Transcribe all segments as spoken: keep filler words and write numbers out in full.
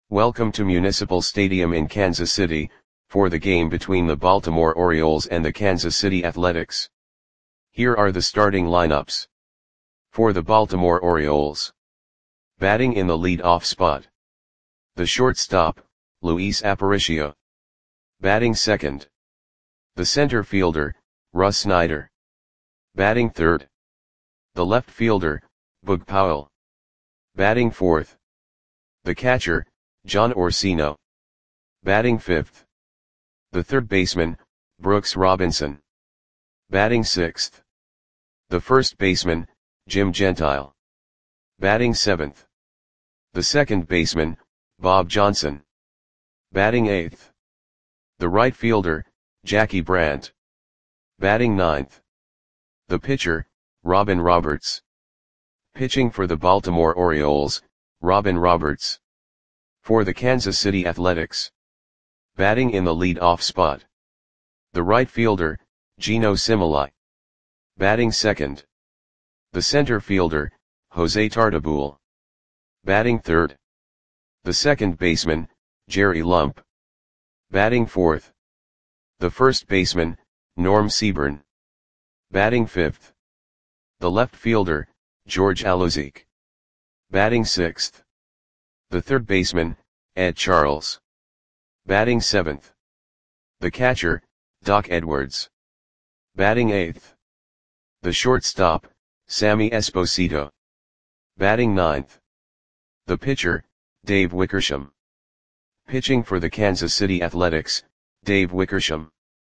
Welcome to Municipal Stadium in Kansas City, for the game between the Baltimore Orioles and the Kansas City Athletics. Here are the starting lineups. For the Baltimore Orioles. Batting in the lead-off spot. The shortstop, Luis Aparicio. Batting second. The center fielder, Russ Snyder. Batting third. The left fielder, Boog Powell. Batting fourth. The catcher, John Orsino. Batting fifth. The third baseman, Brooks Robinson. Batting sixth. The first baseman, Jim Gentile. Batting seventh. The second baseman, Bob Johnson. Batting eighth. The right fielder, Jackie Brandt. Batting ninth. The pitcher, Robin Roberts. Pitching for the Baltimore Orioles, Robin Roberts. For the Kansas City Athletics. Batting in the lead-off spot. The right fielder, Geno Simili. Batting second. The center fielder, Jose Tartabull. Batting third. The second baseman, Jerry Lump. Batting fourth. The first baseman, Norm Seaburn. Batting fifth. The left fielder, George Alozzique. Batting sixth. The third baseman, Ed Charles. Batting seventh. The catcher, Doc Edwards. Batting eighth. The shortstop, Sammy Esposito. Batting ninth. The pitcher, Dave Wickersham. Pitching for the Kansas City Athletics, Dave Wickersham.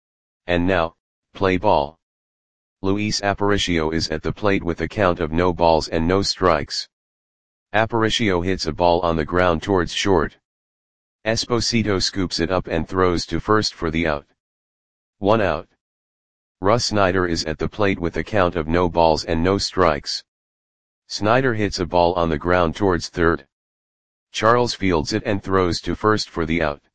And now, play ball. Luis Aparicio is at the plate with a count of no balls and no strikes. Aparicio hits a ball on the ground towards short. Esposito scoops it up and throws to first for the out. One out. Russ Snyder is at the plate with a count of no balls and no strikes. Snyder hits a ball on the ground towards third. Charles fields it and throws to first for the out.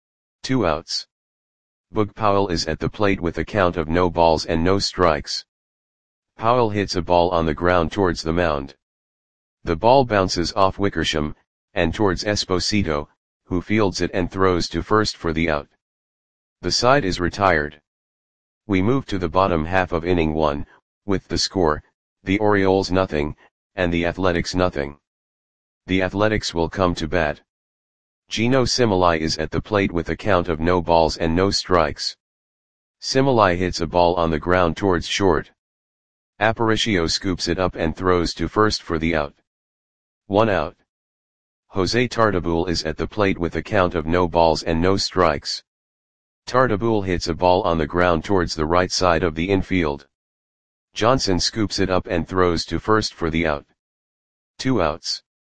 Two outs. Boog Powell is at the plate with a count of no balls and no strikes. Powell hits a ball on the ground towards the mound. The ball bounces off Wickersham, and towards Esposito, who fields it and throws to first for the out. The side is retired. We move to the bottom half of inning one, with the score, the Orioles nothing, and the Athletics nothing. The Athletics will come to bat. Geno Simili is at the plate with a count of no balls and no strikes. Simili hits a ball on the ground towards short. Aparicio scoops it up and throws to first for the out. One out. Jose Tartabull is at the plate with a count of no balls and no strikes. Tartabull hits a ball on the ground towards the right side of the infield. Johnson scoops it up and throws to first for the out. Two outs.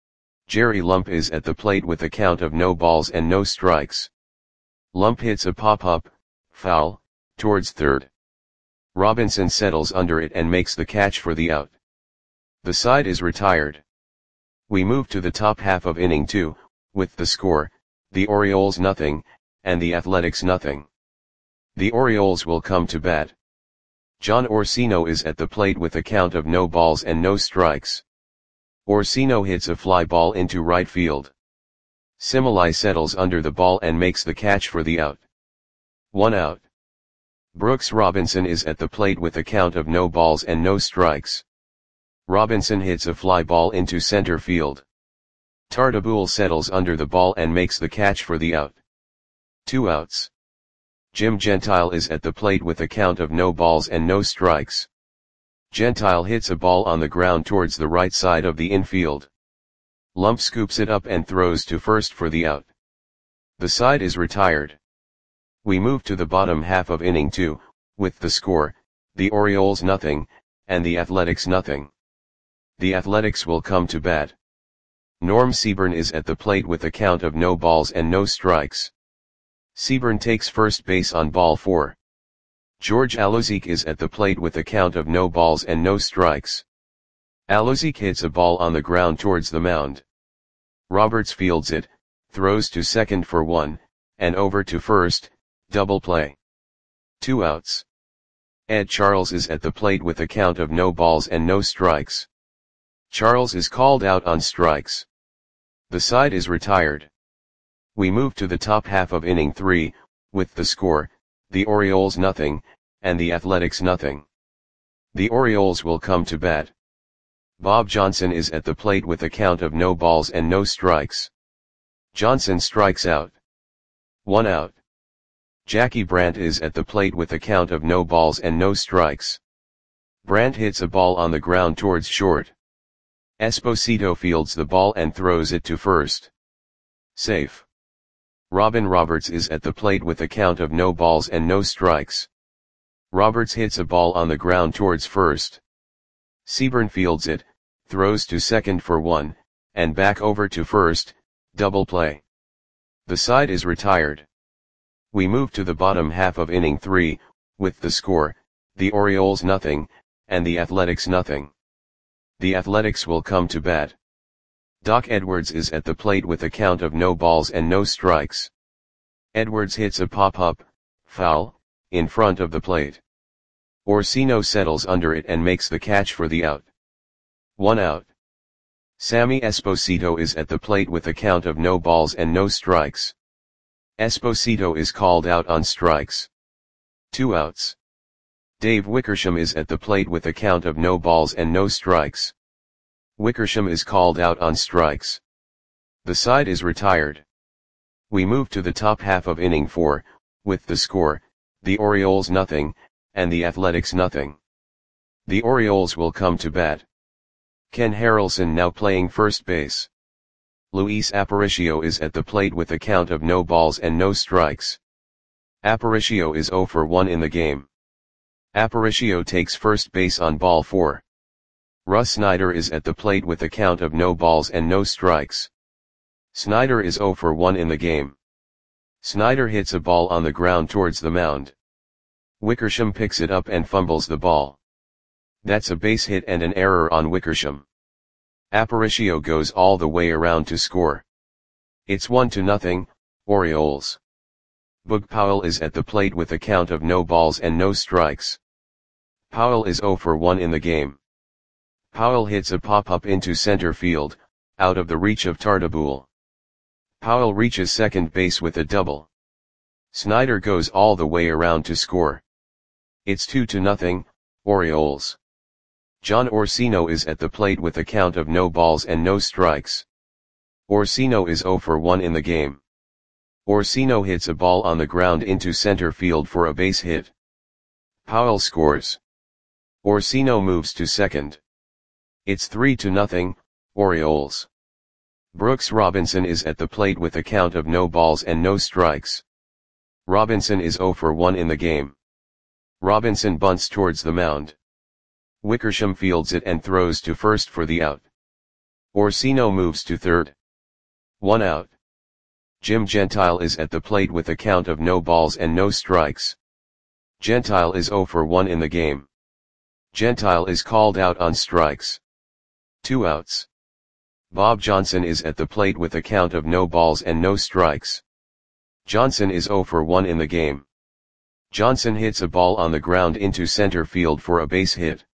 Jerry Lump is at the plate with a count of no balls and no strikes. Lump hits a pop-up, foul, towards third. Robinson settles under it and makes the catch for the out. The side is retired. We move to the top half of inning two, with the score, the Orioles nothing, and the Athletics nothing. The Orioles will come to bat. John Orsino is at the plate with a count of no balls and no strikes. Orsino hits a fly ball into right field. Simili settles under the ball and makes the catch for the out. One out. Brooks Robinson is at the plate with a count of no balls and no strikes. Robinson hits a fly ball into center field. Tartabull settles under the ball and makes the catch for the out. Two outs. Jim Gentile is at the plate with a count of no balls and no strikes. Gentile hits a ball on the ground towards the right side of the infield. Lump scoops it up and throws to first for the out. The side is retired. We move to the bottom half of inning two, with the score, the Orioles nothing, and the Athletics nothing. The Athletics will come to bat. Norm Seaburn is at the plate with a count of no balls and no strikes. Seaburn takes first base on ball four. George Alozzique is at the plate with a count of no balls and no strikes. Alozzique hits a ball on the ground towards the mound. Roberts fields it, throws to second for one, and over to first, double play. Two outs. Ed Charles is at the plate with a count of no balls and no strikes. Charles is called out on strikes. The side is retired. We move to the top half of inning three, with the score, the Orioles nothing, and the Athletics nothing. The Orioles will come to bat. Bob Johnson is at the plate with a count of no balls and no strikes. Johnson strikes out. One out. Jackie Brandt is at the plate with a count of no balls and no strikes. Brandt hits a ball on the ground towards short. Esposito fields the ball and throws it to first. Safe. Robin Roberts is at the plate with a count of no balls and no strikes. Roberts hits a ball on the ground towards first. Seaburn fields it, throws to second for one, and back over to first, double play. The side is retired. We move to the bottom half of inning three, with the score, the Orioles nothing, and the Athletics nothing. The Athletics will come to bat. Doc Edwards is at the plate with a count of no balls and no strikes. Edwards hits a pop-up, foul, in front of the plate. Orsino settles under it and makes the catch for the out. One out. Sammy Esposito is at the plate with a count of no balls and no strikes. Esposito is called out on strikes. Two outs. Dave Wickersham is at the plate with a count of no balls and no strikes. Wickersham is called out on strikes. The side is retired. We move to the top half of inning four, with the score, the Orioles nothing, and the Athletics nothing. The Orioles will come to bat. Ken Harrelson now playing first base. Luis Aparicio is at the plate with a count of no balls and no strikes. Aparicio is zero for one in the game. Aparicio takes first base on ball four. Russ Snyder is at the plate with a count of no balls and no strikes. Snyder is zero for one in the game. Snyder hits a ball on the ground towards the mound. Wickersham picks it up and fumbles the ball. That's a base hit and an error on Wickersham. Aparicio goes all the way around to score. It's one to nothing, Orioles. Boog Powell is at the plate with a count of no balls and no strikes. Powell is zero for one in the game. Powell hits a pop-up into center field, out of the reach of Tartabull. Powell reaches second base with a double. Snyder goes all the way around to score. It's two to nothing, Orioles. John Orsino is at the plate with a count of no balls and no strikes. Orsino is zero for one in the game. Orsino hits a ball on the ground into center field for a base hit. Powell scores. Orsino moves to second. It's three to nothing, Orioles. Brooks Robinson is at the plate with a count of no balls and no strikes. Robinson is zero for one in the game. Robinson bunts towards the mound. Wickersham fields it and throws to first for the out. Orsino moves to third. One out. Jim Gentile is at the plate with a count of no balls and no strikes. Gentile is zero for one in the game. Gentile is called out on strikes. Two outs. Bob Johnson is at the plate with a count of no balls and no strikes. Johnson is zero for one in the game. Johnson hits a ball on the ground into center field for a base hit.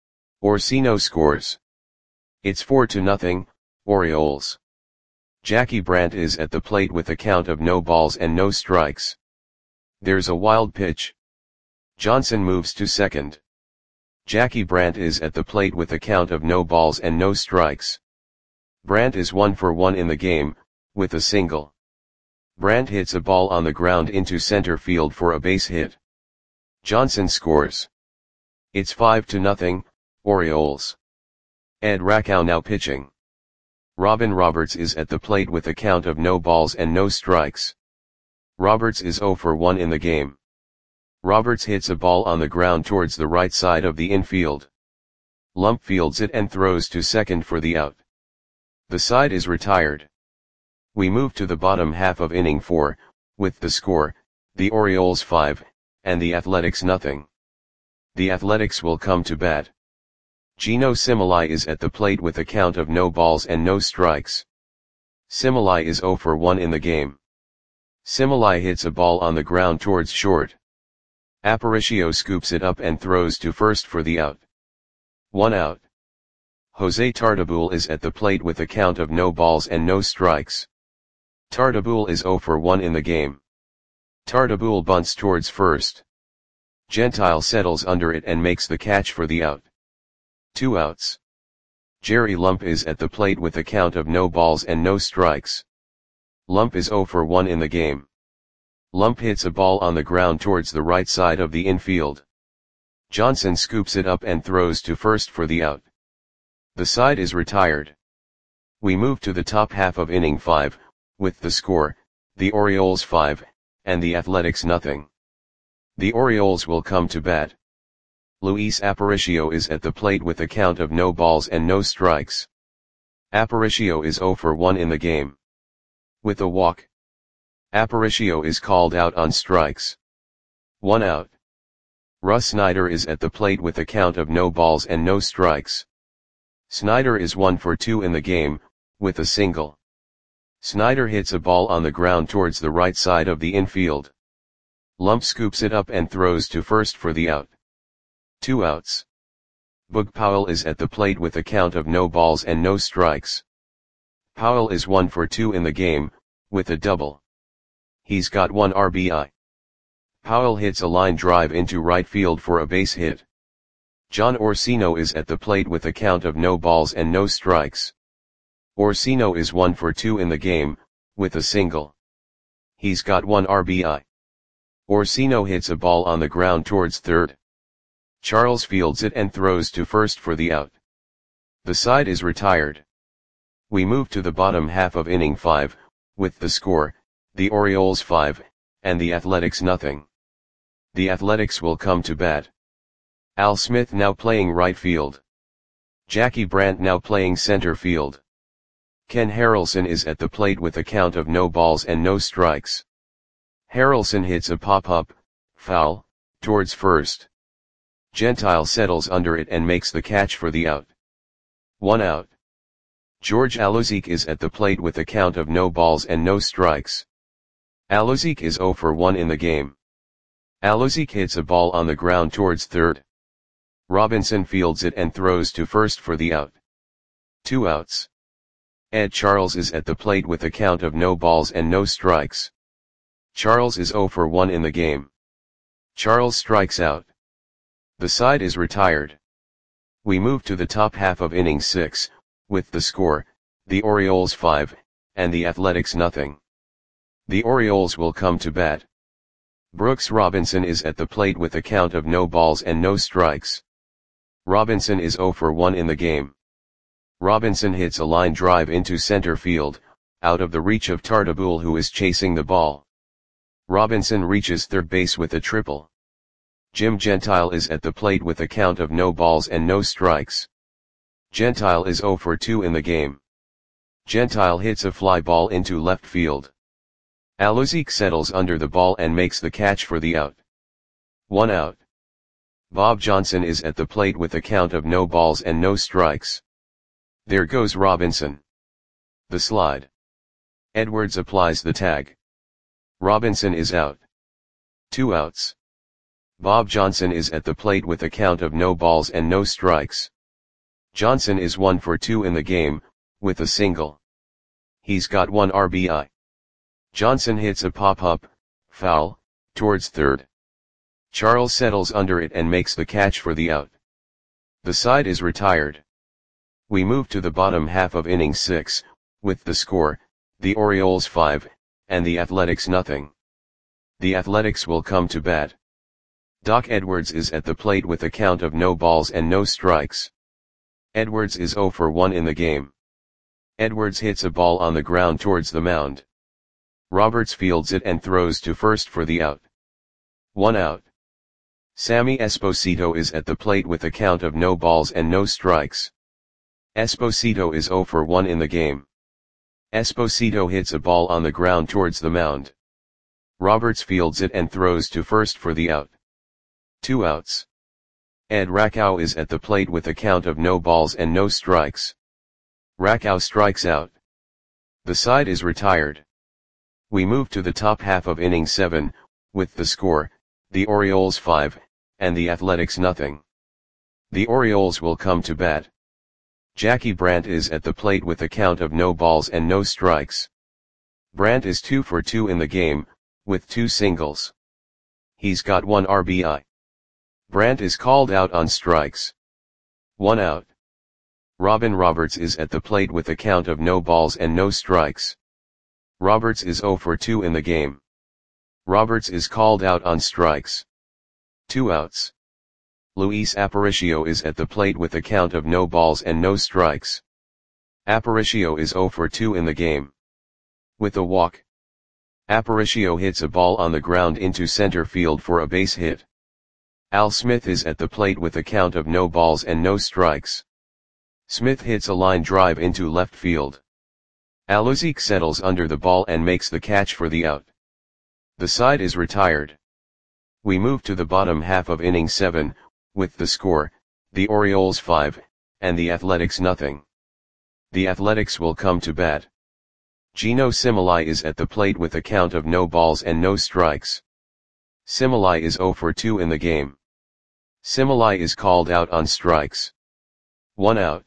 Orsino scores. It's four to nothing, Orioles. Jackie Brandt is at the plate with a count of no balls and no strikes. There's a wild pitch. Johnson moves to second. Jackie Brandt is at the plate with a count of no balls and no strikes. Brandt is one for one in the game, with a single. Brandt hits a ball on the ground into center field for a base hit. Johnson scores. It's five to nothing, Orioles. Ed Rakow now pitching. Robin Roberts is at the plate with a count of no balls and no strikes. Roberts is zero for one in the game. Roberts hits a ball on the ground towards the right side of the infield. Lump fields it and throws to second for the out. The side is retired. We move to the bottom half of inning four, with the score, the Orioles five, and the Athletics nothing. The Athletics will come to bat. Gino Similai is at the plate with a count of no balls and no strikes. Similai is zero for one in the game. Similai hits a ball on the ground towards short. Aparicio scoops it up and throws to first for the out. One out. Jose Tartabull is at the plate with a count of no balls and no strikes. Tartabull is zero for one in the game. Tartabull bunts towards first. Gentile settles under it and makes the catch for the out. Two outs. Jerry Lump is at the plate with a count of no balls and no strikes. Lump is zero for one in the game. Lump hits a ball on the ground towards the right side of the infield. Johnson scoops it up and throws to first for the out. The side is retired. We move to the top half of inning five, with the score, the Orioles five, and the Athletics nothing. The Orioles will come to bat. Luis Aparicio is at the plate with a count of no balls and no strikes. Aparicio is zero for one in the game. With a walk, Aparicio is called out on strikes. One out. Russ Snyder is at the plate with a count of no balls and no strikes. Snyder is one for two in the game, with a single. Snyder hits a ball on the ground towards the right side of the infield. Lump scoops it up and throws to first for the out. Two outs. Boog Powell is at the plate with a count of no balls and no strikes. Powell is one for two in the game, with a double. He's got one R B I. Powell hits a line drive into right field for a base hit. John Orsino is at the plate with a count of no balls and no strikes. Orsino is one for two in the game, with a single. He's got one R B I. Orsino hits a ball on the ground towards third. Charles fields it and throws to first for the out. The side is retired. We move to the bottom half of inning five, with the score, the Orioles five, and the Athletics nothing. The Athletics will come to bat. Al Smith now playing right field. Jackie Brandt now playing center field. Ken Harrelson is at the plate with a count of no balls and no strikes. Harrelson hits a pop-up, foul, towards first. Gentile settles under it and makes the catch for the out. One out. George Alozique is at the plate with a count of no balls and no strikes. Alozique is zero for one in the game. Alozique hits a ball on the ground towards third. Robinson fields it and throws to first for the out. Two outs. Ed Charles is at the plate with a count of no balls and no strikes. Charles is zero for one in the game. Charles strikes out. The side is retired. We move to the top half of inning six, with the score, the Orioles five, and the Athletics nothing. The Orioles will come to bat. Brooks Robinson is at the plate with a count of no balls and no strikes. Robinson is zero for one in the game. Robinson hits a line drive into center field, out of the reach of Tartabull, who is chasing the ball. Robinson reaches third base with a triple. Jim Gentile is at the plate with a count of no balls and no strikes. Gentile is zero for two in the game. Gentile hits a fly ball into left field. Alozique settles under the ball and makes the catch for the out. One out. Bob Johnson is at the plate with a count of no balls and no strikes. There goes Robinson. The slide. Edwards applies the tag. Robinson is out. Two outs. Bob Johnson is at the plate with a count of no balls and no strikes. Johnson is one for two in the game, with a single. He's got one R B I. Johnson hits a pop-up, foul, towards third. Charles settles under it and makes the catch for the out. The side is retired. We move to the bottom half of inning six, with the score, the Orioles five, and the Athletics nothing. The Athletics will come to bat. Doc Edwards is at the plate with a count of no balls and no strikes. Edwards is zero for one in the game. Edwards hits a ball on the ground towards the mound. Roberts fields it and throws to first for the out. One out. Sammy Esposito is at the plate with a count of no balls and no strikes. Esposito is zero for one in the game. Esposito hits a ball on the ground towards the mound. Roberts fields it and throws to first for the out. Two outs. Ed Rakow is at the plate with a count of no balls and no strikes. Rakow strikes out. The side is retired. We move to the top half of inning seven, with the score, the Orioles five, and the Athletics nothing. The Orioles will come to bat. Jackie Brandt is at the plate with a count of no balls and no strikes. Brandt is two for two in the game, with two singles. He's got one R B I. Brandt is called out on strikes. One out. Robin Roberts is at the plate with a count of no balls and no strikes. Roberts is zero for two in the game. Roberts is called out on strikes. Two outs. Luis Aparicio is at the plate with a count of no balls and no strikes. Aparicio is zero for two in the game. With a walk. Aparicio hits a ball on the ground into center field for a base hit. Al Smith is at the plate with a count of no balls and no strikes. Smith hits a line drive into left field. Aluzik settles under the ball and makes the catch for the out. The side is retired. We move to the bottom half of inning seven, with the score, the Orioles five, and the Athletics nothing. The Athletics will come to bat. Gino Cimoli is at the plate with a count of no balls and no strikes. Cimoli is zero for two in the game. Cimoli is called out on strikes. One out.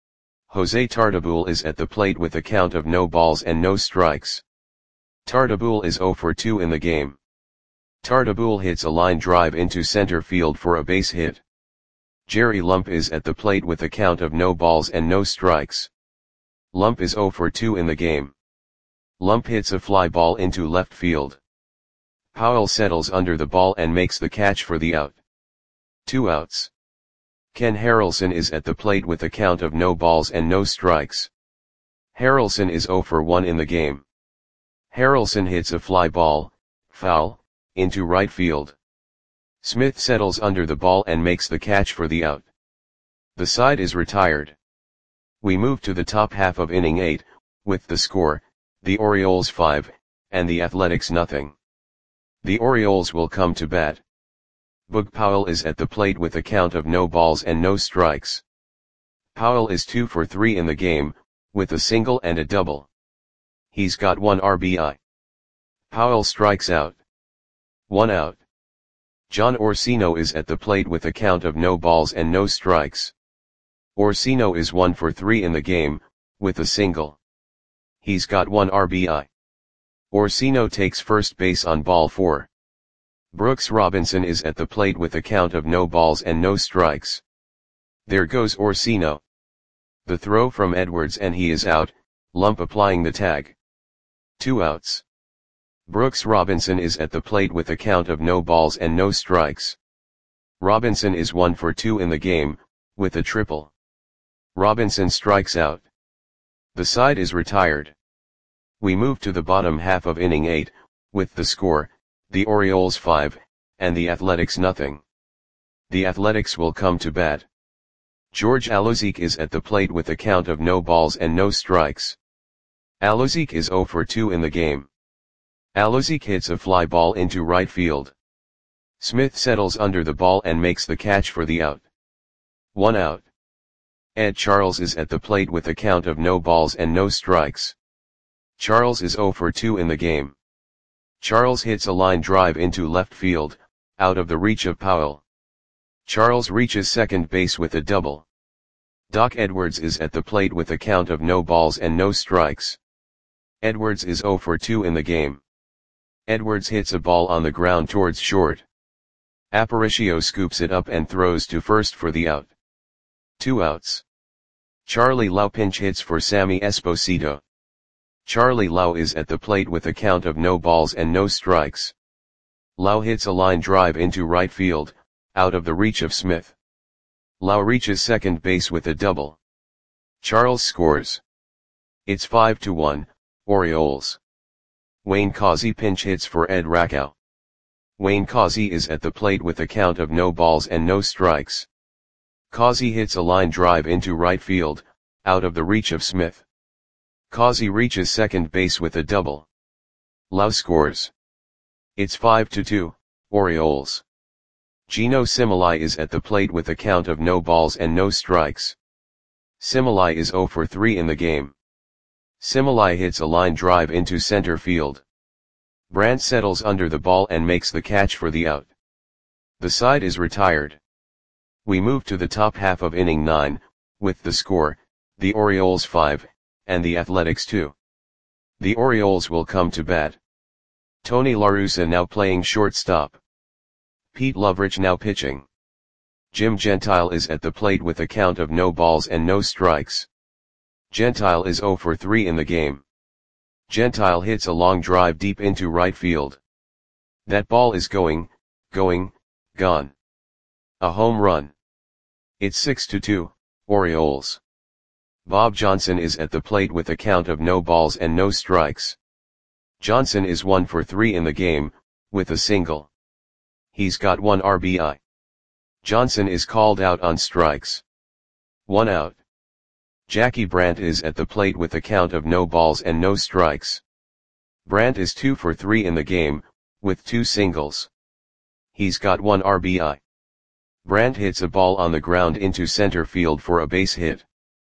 Jose Tartabull is at the plate with a count of no balls and no strikes. Tartabull is zero for two in the game. Tartabull hits a line drive into center field for a base hit. Jerry Lump is at the plate with a count of no balls and no strikes. Lump is zero for two in the game. Lump hits a fly ball into left field. Powell settles under the ball and makes the catch for the out. Two outs. Ken Harrelson is at the plate with a count of no balls and no strikes. Harrelson is zero for one in the game. Harrelson hits a fly ball, foul, into right field. Smith settles under the ball and makes the catch for the out. The side is retired. We move to the top half of inning eight, with the score, the Orioles five, and the Athletics nothing. The Orioles will come to bat. Boog Powell is at the plate with a count of no balls and no strikes. Powell is two for three in the game, with a single and a double. He's got one R B I. Powell strikes out. One out. John Orsino is at the plate with a count of no balls and no strikes. Orsino is one for three in the game, with a single. He's got one R B I. Orsino takes first base on ball four. Brooks Robinson is at the plate with a count of no balls and no strikes. There goes Orsino. The throw from Edwards and he is out, Lump applying the tag. Two outs. Brooks Robinson is at the plate with a count of no balls and no strikes. Robinson is one for two in the game, with a triple. Robinson strikes out. The side is retired. We move to the bottom half of inning eight, with the score, the Orioles five, and the Athletics nothing. The Athletics will come to bat. George Aluzik is at the plate with a count of no balls and no strikes. Aluzik is zero for two in the game. Aluzik hits a fly ball into right field. Smith settles under the ball and makes the catch for the out. One out. Ed Charles is at the plate with a count of no balls and no strikes. Charles is zero for two in the game. Charles hits a line drive into left field, out of the reach of Powell. Charles reaches second base with a double. Doc Edwards is at the plate with a count of no balls and no strikes. Edwards is zero for two in the game. Edwards hits a ball on the ground towards short. Aparicio scoops it up and throws to first for the out. Two outs. Charlie Lau pinch hits for Sammy Esposito. Charlie Lau is at the plate with a count of no balls and no strikes. Lau hits a line drive into right field, out of the reach of Smith. Lau reaches second base with a double. Charles scores. It's five to one, Orioles. Wayne Causey pinch hits for Ed Rakow. Wayne Causey is at the plate with a count of no balls and no strikes. Causey hits a line drive into right field, out of the reach of Smith. Causey reaches second base with a double. Lau scores. It's five to two, Orioles. Gino Cimoli is at the plate with a count of no balls and no strikes. Cimoli is zero for three in the game. Cimoli hits a line drive into center field. Brandt settles under the ball and makes the catch for the out. The side is retired. We move to the top half of inning nine, with the score, the Orioles five, and the Athletics two. The Orioles will come to bat. Tony La Russa now playing shortstop. Pete Lovrich now pitching. Jim Gentile is at the plate with a count of no balls and no strikes. Gentile is zero for three in the game. Gentile hits a long drive deep into right field. That ball is going, going, gone. A home run. It's six to two, Orioles. Bob Johnson is at the plate with a count of no balls and no strikes. Johnson is one for three in the game, with a single. He's got one R B I. Johnson is called out on strikes. One out. Jackie Brandt is at the plate with a count of no balls and no strikes. Brandt is two for three in the game, with two singles. He's got one R B I. Brandt hits a ball on the ground into center field for a base hit.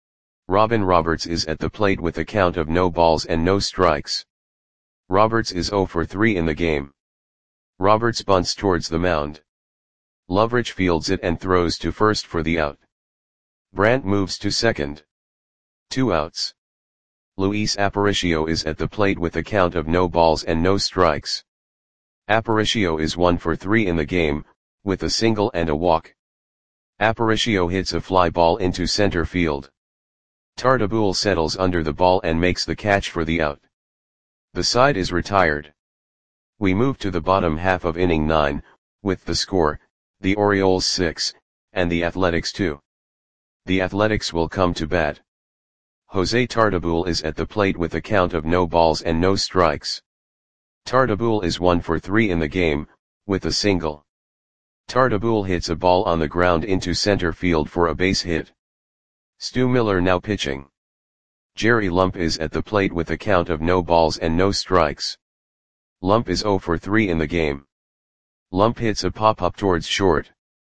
Robin Roberts is at the plate with a count of no balls and no strikes. Roberts is zero for three in the game. Roberts bunts towards the mound. Lovrich fields it and throws to first for the out. Brandt moves to second. Two outs. Luis Aparicio is at the plate with a count of no balls and no strikes. Aparicio is one for three in the game, with a single and a walk. Aparicio hits a fly ball into center field. Tartabull settles under the ball and makes the catch for the out. The side is retired. We move to the bottom half of inning nine, with the score, the Orioles six, and the Athletics two. The Athletics will come to bat. Jose Tartabull is at the plate with a count of no balls and no strikes. Tartabull is one for three in the game, with a single. Tartabull hits a ball on the ground into center field for a base hit. Stu Miller now pitching. Jerry Lump is at the plate with a count of no balls and no strikes. Lump is zero for three in the game. Lump hits a pop-up towards short.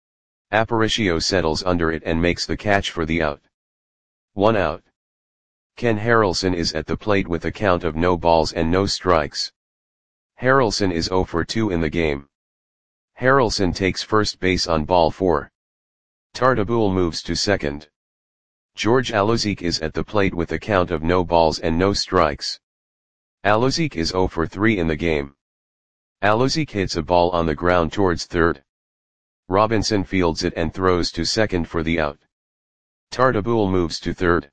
Aparicio settles under it and makes the catch for the out. One out. Ken Harrelson is at the plate with a count of no balls and no strikes. Harrelson is zero for two in the game. Harrelson takes first base on ball four. Tartabull moves to second. George Alozique is at the plate with a count of no balls and no strikes. Alozique is zero for three in the game. Alozique hits a ball on the ground towards third. Robinson fields it and throws to second for the out. Tartabull moves to third.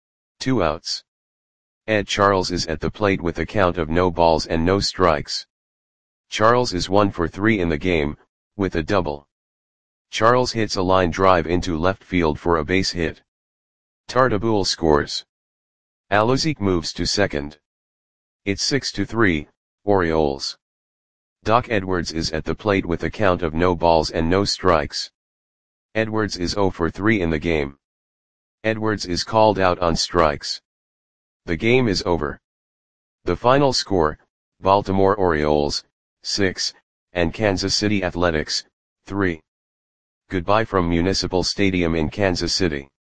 Two outs. Ed Charles is at the plate with a count of no balls and no strikes. Charles is one for three in the game, with a double. Charles hits a line drive into left field for a base hit. Tartabull scores. Alozique moves to second. It's six to three, Orioles. Doc Edwards is at the plate with a count of no balls and no strikes. Edwards is zero for three in the game. Edwards is called out on strikes. The game is over. The final score, Baltimore Orioles, six, and Kansas City Athletics, three. Goodbye from Municipal Stadium in Kansas City.